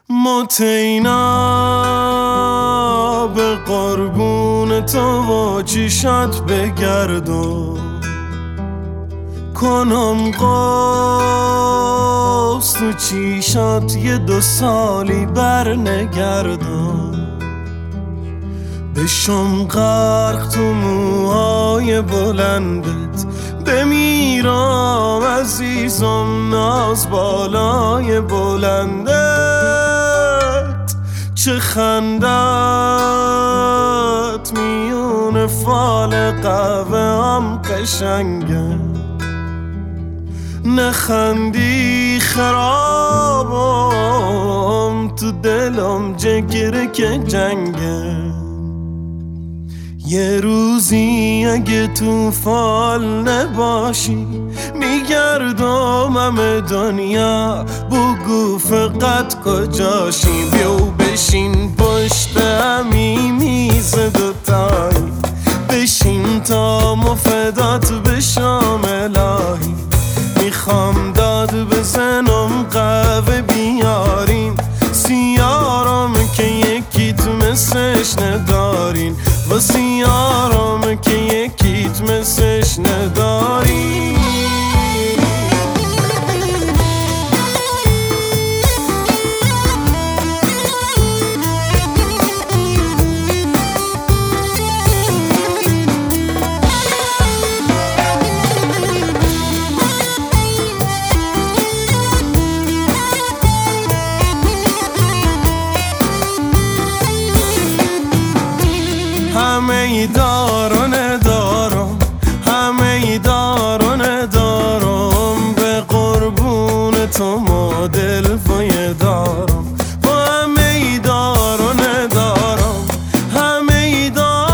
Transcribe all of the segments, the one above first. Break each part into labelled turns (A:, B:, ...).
A: متینا به قربون تو و چیشات بگردم، کنم قوس تو چیشات یه 2 سالی بر نگردم، بشم غرق تو موهای بلندت، بمیرم عزیزم ناز بالای بلندت. چه خندت میون فال قهوه هم قشنگه، نخندی خرابم تو دلم جگره که جنگه. یه روزی اگه تو فال نباشی میگردم همه دنیا، بگو فقط کجاشی. بیو بشین پشت همی میز دوتایی، بشین تا مفدات بشم الهی. میخوام داد بزنم قهوه بیارین، سیارم که یکیت مثلش ندارین، و سیارم که یکیت مثلش ندارین. همه ای دارم، همه ای دارم، به قربون تو مدل فای دارم. با همه ای دارم، همه ای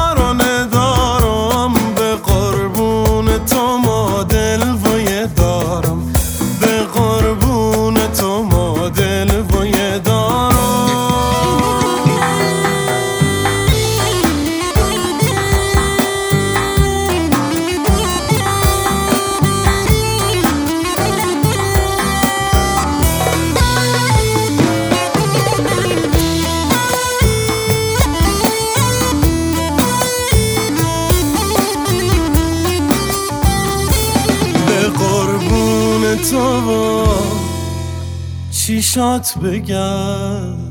A: دارم، به قربون تو مدل فای دارم، به قربون تو مدل فای دارم. قربون تو چیشات بگرد.